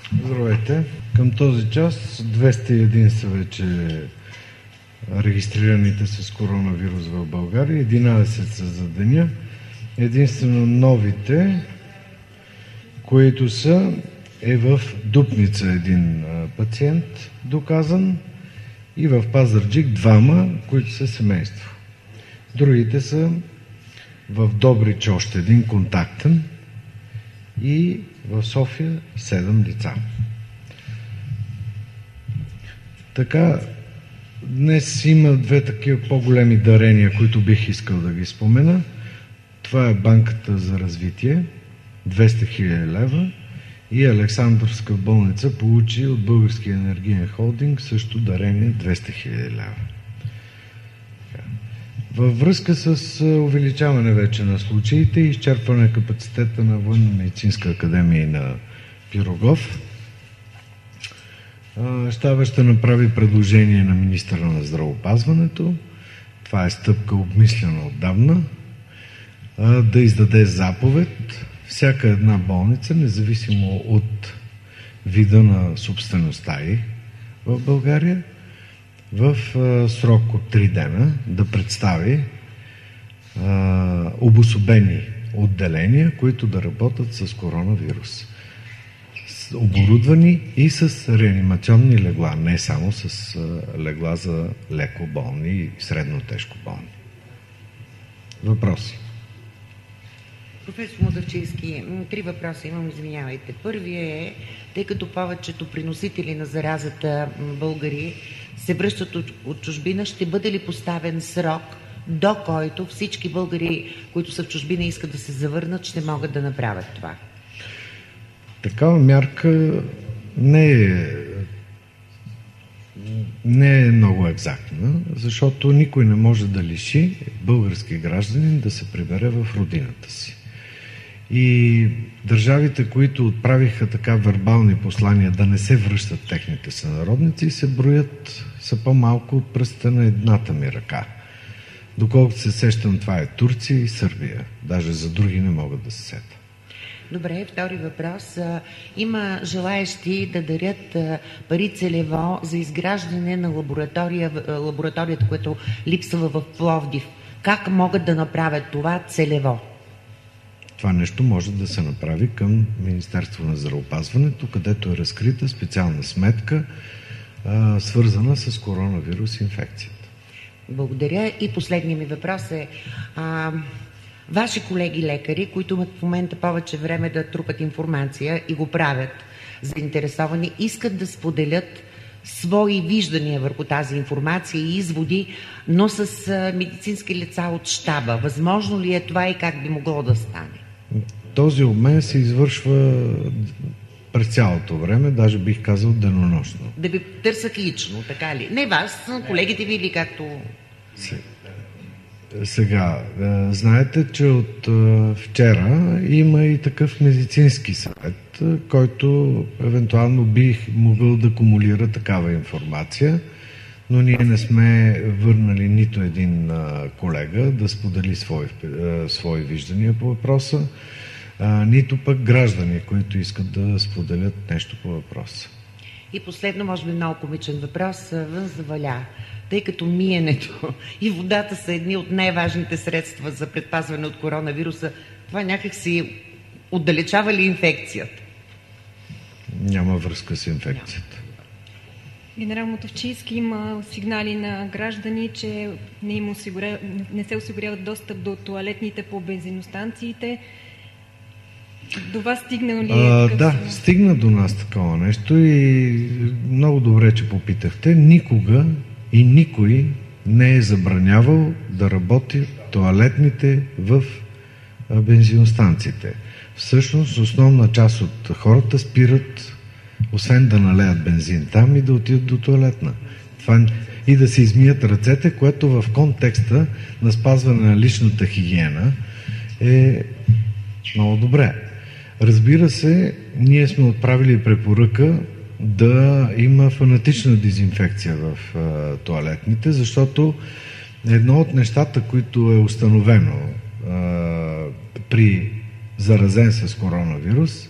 Здравейте! Към този час 201 са вече регистрираните с коронавирус в България, 11 са за деня. Единствено новите, които са, е в Дупница един пациент доказан и в Пазарджик двама, които са семейство. Другите са в Добрич още един контактен и в София 7 лица. Така, днес има две такива по-големи дарения, които бих искал да ги спомена. Това е Банката за развитие, 200 000 лева, и Александровска болница получи от Българския енергиен холдинг също дарение 200 000 лева. Във връзка с увеличаване вече на случаите и изчерпване капацитета на Военно-медицинска академия на Пирогов, щаба ще направи предложение на министъра на здравеопазването. Това е стъпка обмислена отдавна, да издаде заповед всяка една болница, независимо от вида на собствеността ѝ в България, в срок от 3 дена да представи обособени отделения, които да работят с коронавирус. Оборудвани и с реанимационни легла, не само с легла за леко болни и средно тежко болни. Въпроси? Професор Мутафчийски, 3 въпроса имам, извинявайте. Първият е, тъй като повечето приносители на заразата българи се връщат от чужбина, ще бъде ли поставен срок, до който всички българи, които са в чужбина и искат да се завърнат, ще могат да направят това? Такава мярка не е много екзактна, защото никой не може да лиши български гражданин да се прибере в родината си. И държавите, които отправиха така вербални послания да не се връщат техните сънародници, се броят са по-малко от пръста на едната ми ръка. Доколкото се сещам, това е Турция и Сърбия. Даже за други не могат да се сетят. Добре, втори въпрос. Има желаещи да дарят пари целево за изграждане на лабораторията, която липсва в Пловдив. Как могат да направят това целево? Това нещо може да се направи към Министерство на здравеопазването, където е разкрита специална сметка, свързана с коронавирус инфекцията. Благодаря. И последният ми въпрос е... Ваши колеги лекари, които имат в момента повече време да трупат информация и го правят заинтересовани, искат да споделят свои виждания върху тази информация и изводи, но с медицински лица от щаба. Възможно ли е това и как би могло да стане? Този обмен се извършва през цялото време, даже бих казал денонощно. Да ви търсят лично, така ли? Не вас, колегите ви или както... Сега, знаете, че от вчера има и такъв медицински съвет, който евентуално бих могъл да кумулира такава информация, но ние не сме върнали нито един колега да сподели свои виждания по въпроса, нито пък граждани, които искат да споделят нещо по въпроса. И последно, може би много комичен въпрос, вън заваля. Тъй като миенето и водата са едни от най-важните средства за предпазване от коронавируса, това някак си отдалечава ли инфекцията? Няма връзка с инфекцията. Генерал Мутафчийски, има сигнали на граждани, че не се осигуряват достъп до тоалетните по бензиностанциите. До вас стигна ли? Да, стигна до нас такова нещо и много добре, че попитахте. Никога и никой не е забранявал да работи тоалетните в бензиностанциите. Всъщност, основна част от хората спират, освен да налеят бензин там, и да отидат до тоалетна. И да се измият ръцете, което в контекста на спазване на личната хигиена е много добре. Разбира се, ние сме отправили препоръка да има фанатична дезинфекция в тоалетните, защото едно от нещата, които е установено при заразен с коронавирус,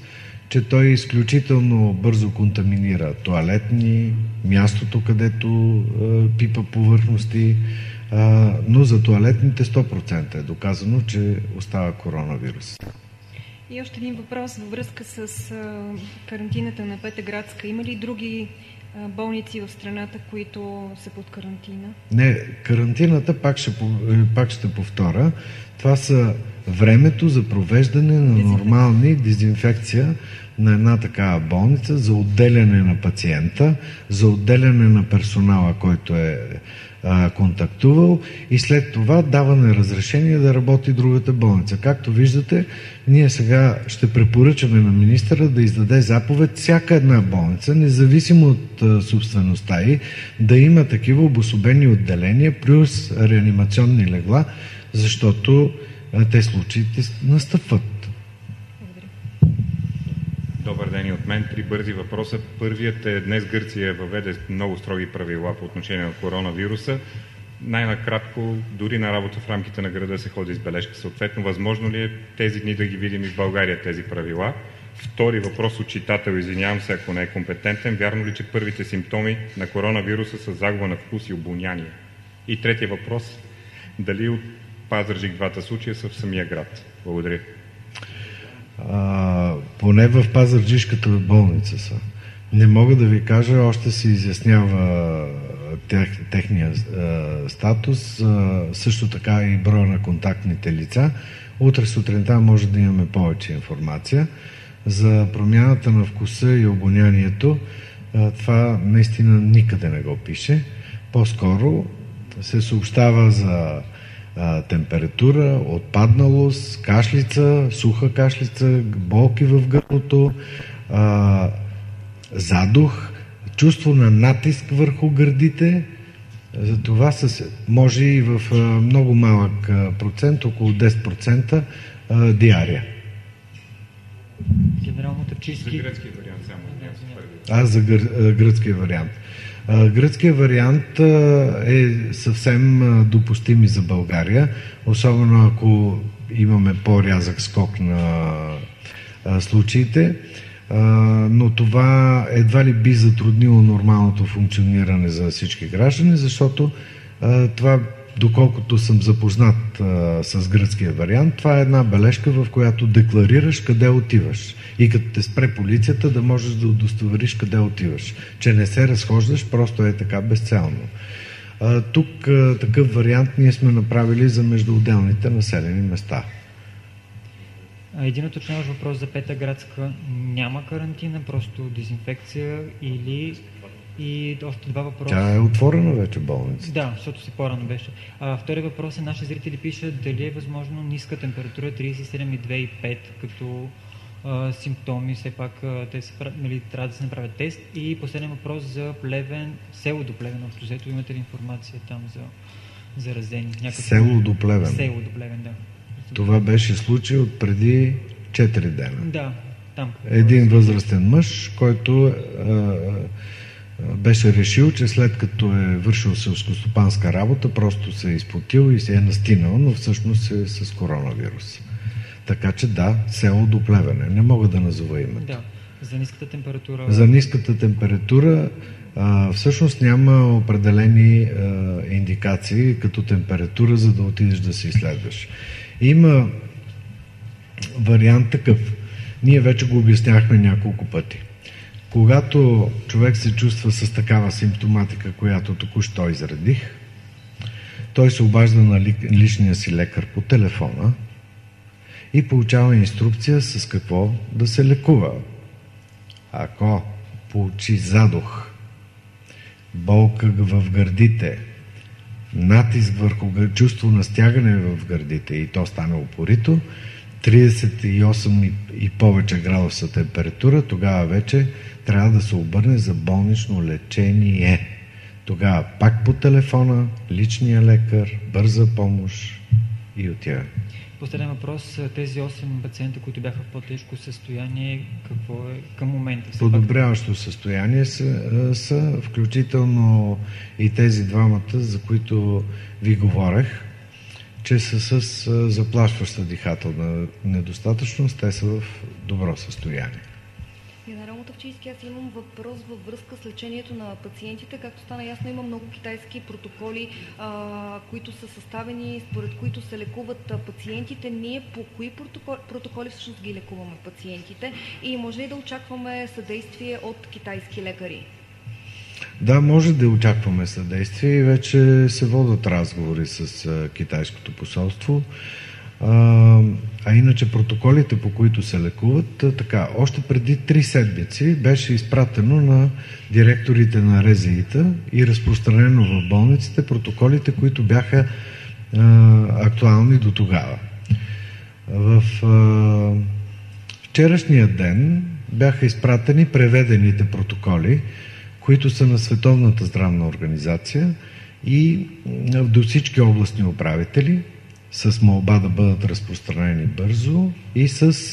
че той изключително бързо контаминира тоалетни, мястото, където пипа повърхности, но за тоалетните 100% е доказано, че остава коронавирус. И още един въпрос във връзка с карантината на Петъградска. Има ли други болници в страната, които са под карантина? Не, карантината, пак ще повторя, това са времето за провеждане на нормални дезинфекция на една такава болница, за отделяне на пациента, за отделяне на персонала, който е контактувал, и след това даване разрешение да работи другата болница. Както виждате, ние сега ще препоръчаме на министъра да издаде заповед всяка една болница, независимо от собствеността й, да има такива обособени отделения плюс реанимационни легла, защото те случаите настъпват. Добър ден и от мен. 3 бързи въпроса. Първият е: днес Гърция въведе много строги правила по отношение на коронавируса. Най-накратко, дори на работа в рамките на града се ходи с бележка. Съответно, възможно ли е тези дни да ги видим и в България тези правила? Втори въпрос от читател, извинявам се, ако не е компетентен. Вярно ли, че първите симптоми на коронавируса са загуба на вкус и обоняние? И третия въпрос: дали от Пазарджик двата случая са в самия град? Благодаря. Поне в Пазарджишката болница са. Не мога да ви кажа, още се изяснява техния статус, също така и броя на контактните лица. Утре сутринта може да имаме повече информация. За промяната на вкуса и обонянието, това наистина никъде не го пише. По-скоро се съобщава за температура, отпадналост, кашлица, суха кашлица, болки в гърлото, задух, чувство на натиск върху гърдите. За това може и в много малък процент, около 10%, диария. Генерално Търчийски. За гръцкия вариант само. За гръцкия вариант. Гръцкият вариант е съвсем допустим и за България, особено ако имаме по-рязък скок на случаите, но това едва ли би затруднило нормалното функциониране за всички граждани, защото това, доколкото съм запознат с гръцкия вариант, това е една бележка, в която декларираш къде отиваш. И като те спре полицията, да можеш да удостовериш къде отиваш. Че не се разхождаш, просто е така безцелно. Тук такъв вариант ние сме направили за междуотделните населени места. Един уточняващ въпрос за Петъградска. Няма карантина, просто дезинфекция или... И още 2 въпроса. Тя е отворена вече болницата. Да, защото си по-рано беше. Втори въпрос е: наши зрители пишат дали е възможно ниска температура 37,2,5 като симптоми, все пак те трябва да се направят тест. И последен въпрос за Плевен, село до Плевен, общо взето, имате ли информация там за заразени? Село до Плевен? Село до Плевен, да. Това беше случай от преди 4 дена. Да, там. Един възрастен мъж, който беше решил, че след като е вършил селскостопанска работа, просто се е изпотил и се е настинал, но всъщност е с коронавирус. Така че да, село до Плевене. Не мога да назова името. Да. За ниската температура? За ниската температура всъщност няма определени индикации като температура, за да отидеш да се изследваш. Има вариант такъв. Ние вече го обясняхме няколко пъти. Когато човек се чувства с такава симптоматика, която току-що изредих, той се обажда на личния си лекар по телефона и получава инструкция с какво да се лекува. Ако получи задух, болка в гърдите, натиск върху чувство на стягане в гърдите и то стане упорито, 38 и повече градуса температура, тогава вече трябва да се обърне за болнично лечение. Тогава пак по телефона, личния лекар, бърза помощ и отива. Последен въпрос. Тези 8 пациента, които бяха в по-тежко състояние, какво е към момента? Подобряващо състояние са включително и тези двамата, за които ви говорех, че са с заплашваща дихателна недостатъчност, те са в добро състояние. Мутафчийски, аз имам въпрос във връзка с лечението на пациентите. Както стана ясно, има много китайски протоколи, които са съставени, според които се лекуват пациентите. Ние по кои протоколи всъщност ги лекуваме пациентите и може ли да очакваме съдействие от китайски лекари? Да, може да очакваме съдействие и вече се водят разговори с китайското посолство. А иначе протоколите, по които се лекуват, така, още преди 3 седмици беше изпратено на директорите на РЗИ-та и разпространено в болниците протоколите, които бяха актуални до тогава. В вчерашния ден бяха изпратени преведените протоколи, които са на Световната здравна организация и до всички областни управители, с молба да бъдат разпространени бързо и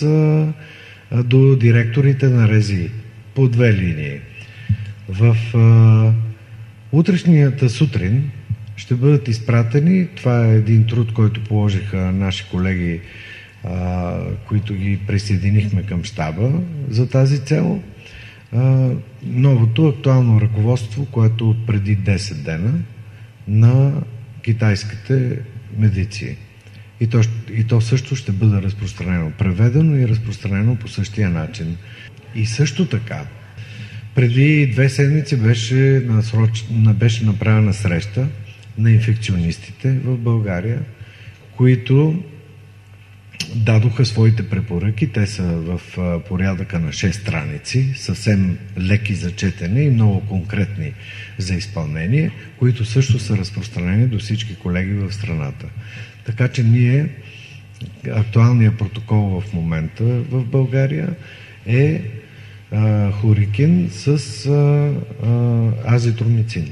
до директорите на РЗИ по 2 линии. В утрешнията сутрин ще бъдат изпратени, това е един труд, който положиха наши колеги, които ги присъединихме към щаба за тази цел, новото актуално ръководство, което преди 10 дена на китайските медици. И то също ще бъде разпространено, преведено и разпространено по същия начин. И също така, преди 2 седмици беше направена среща на инфекционистите в България, които дадоха своите препоръки. Те са в порядъка на 6 страници, съвсем леки за четене и много конкретни за изпълнение, които също са разпространени до всички колеги в страната. Така че ние, актуалният протокол в момента в България е хлорикин с азитромицин.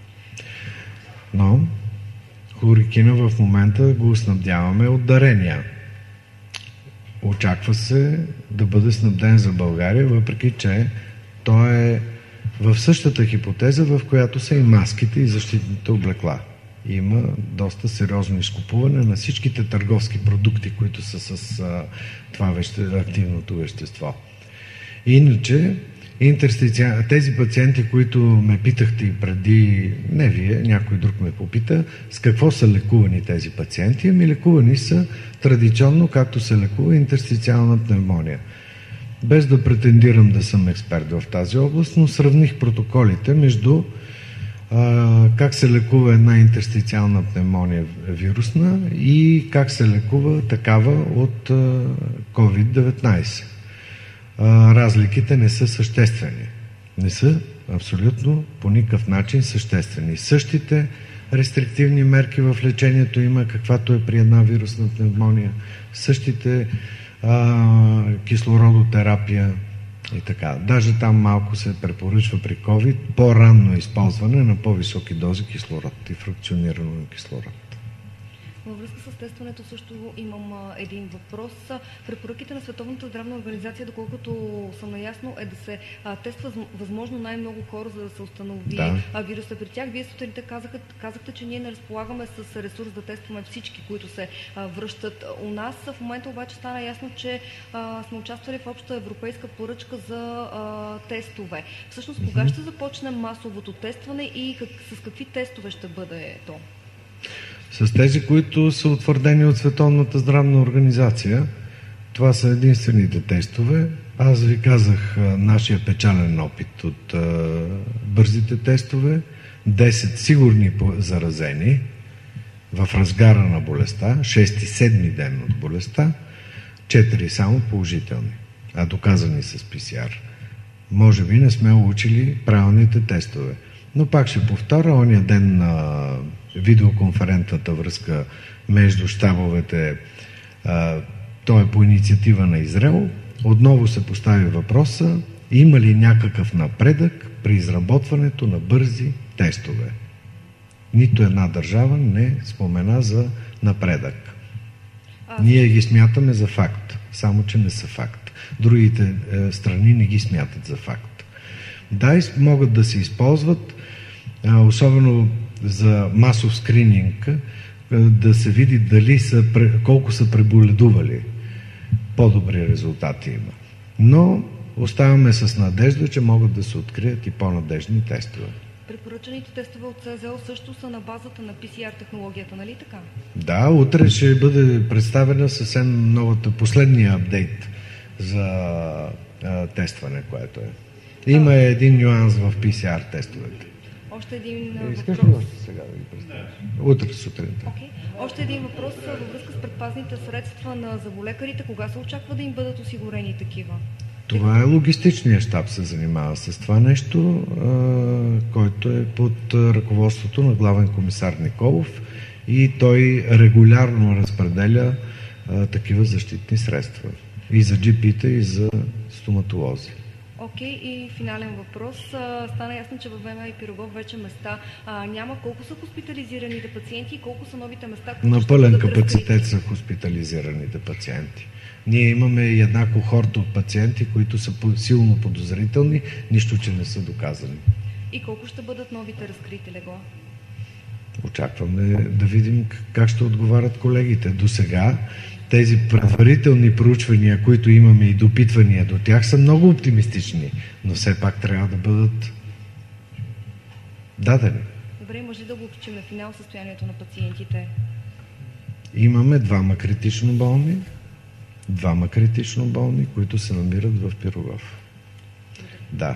Но хлорикина в момента го снабдяваме от дарения. Очаква се да бъде снабден за България, въпреки че той е в същата хипотеза, в която са и маските и защитните облекла. Има доста сериозно изкупуване на всичките търговски продукти, които са с това активното вещество. Иначе, тези пациенти, които ме питахте и преди, не вие, някой друг ме попита, с какво са лекувани тези пациенти? Лекувани са традиционно, както се лекува интерстициална пневмония. Без да претендирам да съм експерт в тази област, но сравних протоколите между как се лекува една интерстициална пневмония вирусна и как се лекува такава от COVID-19. Разликите не са съществени. Не са абсолютно по никакъв начин съществени. Същите рестриктивни мерки в лечението има, каквато е при една вирусна пневмония. Същите кислородотерапия и така. Даже там малко се препоръчва при COVID по-ранно използване на по-високи дози кислород и фракционирано на кислород. Във връзка с тестването също имам един въпрос. Препоръките на Световната здравна организация, доколкото съм наясно, е да се тества възможно най-много хора, за да се установи вируса при тях. Вие сутринта казахте, че ние не разполагаме с ресурс да тестваме всички, които се връщат у нас. В момента обаче стана ясно, че сме участвали в обща европейска поръчка за тестове. Всъщност, кога ще започне масовото тестване и с какви тестове ще бъде то? С тези, които са утвърдени от Световната здравна организация. Това са единствените тестове. Аз ви казах нашия печален опит от бързите тестове. 10 сигурни заразени в разгара на болестта, 6-7 ден от болестта, 4 само положителни, а доказани с ПСР. Може би не сме учили правилните тестове. Но пак ще повторя, ония ден на видеоконферентната връзка между щабовете, той е по инициатива на Израел, отново се постави въпроса, има ли някакъв напредък при изработването на бързи тестове. Нито една държава не спомена за напредък. Ние ги смятаме за факт, само че не са факт. Другите страни не ги смятат за факт. Да, могат да се използват, особено за масов скрининг, да се види колко са преболедували. По-добри резултати има. Но оставаме с надежда, че могат да се открият и по-надежни тестове. Препоръчаните тестове от СЗО също са на базата на PCR технологията, нали така? Да, утре ще бъде представена съвсем новата, последния апдейт за тестване, което е. Има един нюанс в PCR тестовете. Още един Искаш ли въпрос. сега да ги представиш? Утре сутринта. Okay. Още един въпрос във връзка с предпазните средства на зъболекарите. Кога се очаква да им бъдат осигурени такива? Това е логистичният щаб се занимава с това нещо, който е под ръководството на главен комисар Николов и той регулярно разпределя такива защитни средства. И за GP-та, и за стоматолози. Окей, и финален въпрос. Стана ясно, че във ВМА и Пирогов вече места няма. Колко са хоспитализираните пациенти и колко са новите места, които На пълен капацитет са хоспитализираните пациенти. Ние имаме и една кохорта от пациенти, които са силно подозрителни, нищо, че не са доказани. И колко ще бъдат новите разкрити легла? Очакваме да видим как ще отговарят колегите. До сега тези предварителни проучвания, които имаме и допитвания до тях, са много оптимистични, но все пак трябва да бъдат дадени. Добре, може ли да го обобщим на финал състоянието на пациентите? Имаме двама критично болни, които се намират в Пирогов. Да.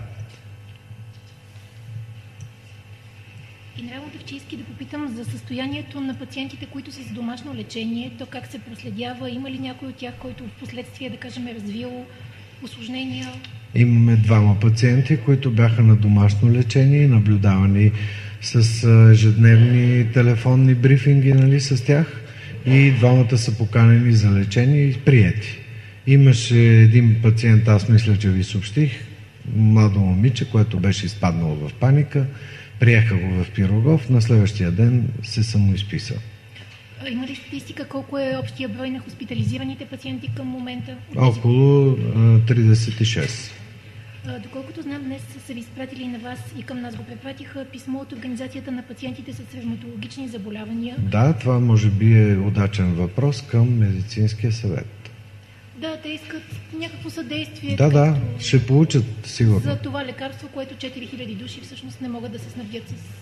Генерал Мутафчийски, да попитам за състоянието на пациентите, които са с домашно лечение, то как се проследява, има ли някой от тях, който в последствие, да кажем, е развил усложнения? Имаме двама пациенти, които бяха на домашно лечение и наблюдавани с ежедневни телефонни брифинги, нали, с тях, и двамата са поканени за лечение и приети. Имаше един пациент, аз мисля, че ви съобщих, младо момиче, което беше изпаднало в паника. Приеха го в Пирогов, на следващия ден се самоизписа. Има ли статистика колко е общия брой на хоспитализираните пациенти към момента? Около 36. Доколкото знам, днес са ви изпратили на вас и към нас го препратиха писмо от Организацията на пациентите с ревматологични заболявания. Да, това може би е удачен въпрос към медицинския съвет. Да, те искат някакво съдействие. Да, ще получат сигурно. За това лекарство, което 4000 души всъщност не могат да се снабдят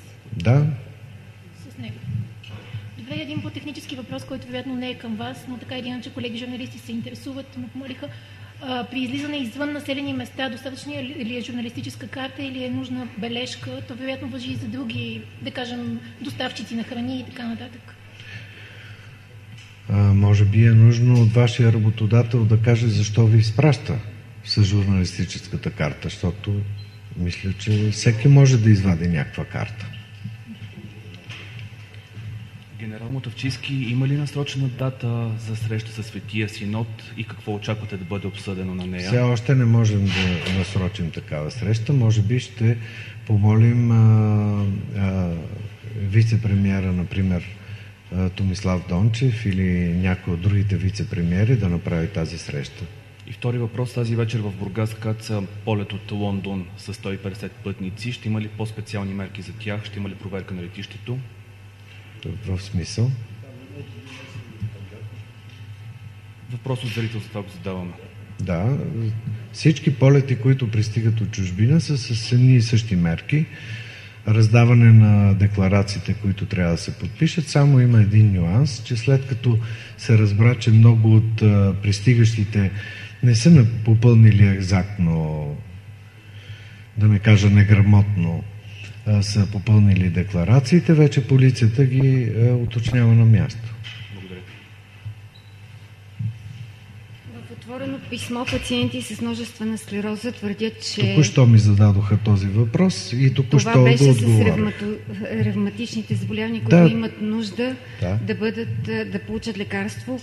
с него. Добре, един по-технически въпрос, който вероятно не е към вас, но така или иначе колеги журналисти се интересуват, ме помолиха. При излизане извън населени места, достатъчно ли е журналистическа карта или е нужна бележка? То вероятно важи и за други, да кажем, доставчици на храни и така нататък. Може би е нужно от вашия работодател да каже защо ви изпраща с журналистическата карта, защото мисля, че всеки може да извади някаква карта. Генерал Мутафчийски, има ли насрочена дата за среща със Светия Синод и какво очаквате да бъде обсъдено на нея? Все още не можем да насрочим такава среща. Може би ще помолим вице-премиера, например, Томислав Дончев или някой от другите вице-премиери да направи тази среща. И втори въпрос. Тази вечер в Бургас каца полет от Лондон с 150 пътници. Ще има ли по-специални мерки за тях? Ще има ли проверка на летището? В смисъл? Въпрос от зрителството го задаваме. Да, всички полети, които пристигат от чужбина, са с едни и същи мерки. Раздаване на декларациите, които трябва да се подпишат. Само има един нюанс, че след като се разбра, че много от пристигащите не са попълнили екзактно, да не кажа неграмотно, са попълнили декларациите, вече полицията ги уточнява на място. Благодаря. В отворено писмо пациенти с множествена склероза твърдят, че... Току-що ми зададоха този въпрос и току-що го отговорих. Това беше с ревматичните заболявания, които имат нужда да получат лекарство.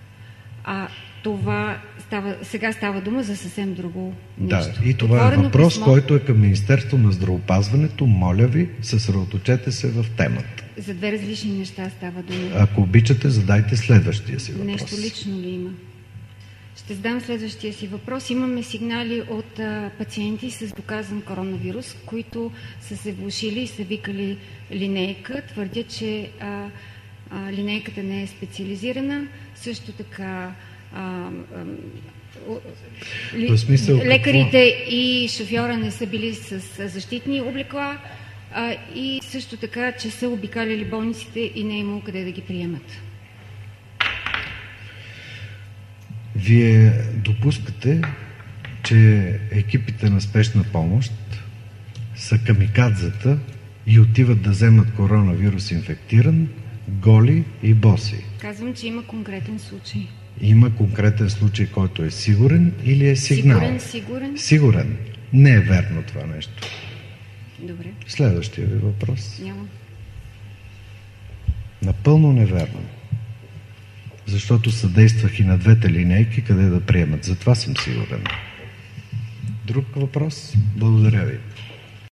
Това сега става дума за съвсем друго нещо. Да, и това е въпрос, който е към Министерство на здравеопазването. Моля ви, съсредоточете се в темата. За две различни неща става дума. Ако обичате, задайте следващия си въпрос. Нещо лично ли има? Ще задам следващия си въпрос. Имаме сигнали от пациенти с доказан коронавирус, които са се влошили и са викали линейка. Твърдят, че линейката не е специализирана. Също така лекарите и шофьора не са били с защитни облекла и също така, че са обикаляли болниците и не е имало къде да ги приемат. Вие допускате, че екипите на спешна помощ са камикадзета и отиват да вземат коронавирус инфектиран, голи и боси. Казвам, че има конкретен случай. Има конкретен случай, който е сигурен или е сигнал? Сигурен. Сигурен. Не е верно това нещо. Добре. Следващия ви въпрос. Няма. Напълно неверно. Защото съдействах и на двете линейки, къде да приемат. Затова съм сигурен. Друг въпрос? Благодаря ви.